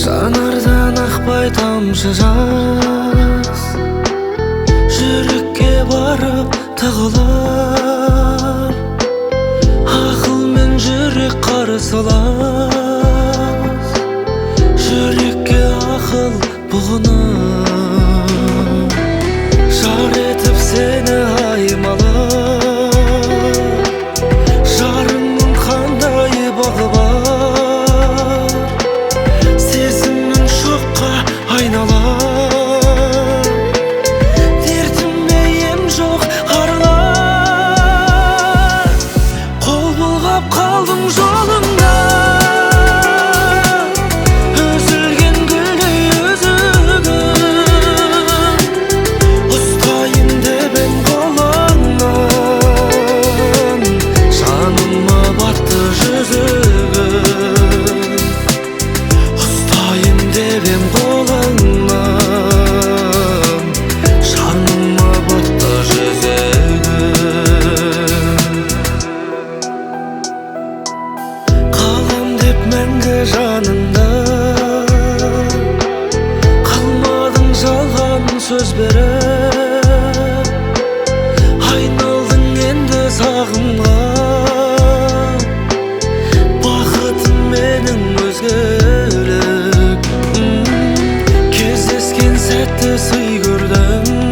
Жанардан ақпай тамшы жас, жүрекке барып тығылар. Ақыл мен жүрек қарсылас, жүрекке ақыл бұғынар. Жар етіп сені аймалап, жарыңның қандай бағы бар, сезімнің шоққа айналар. Дертіме ем жоқ аралар, қол бұлғап қалдым жолыңда. Үзілген гүлдей өзігін ұстайын деп ем қолыңнан. Жаныма батты жүзігін ұстайын деп ем қолыңнан. Жаныма батты жүзігін. Қалам деп мәңгі жанында, қалмадың жалған сөз беріп. Айналдың енді сағынған, бақытым менің өзгелік. Кездескен сәтті сый көрдім,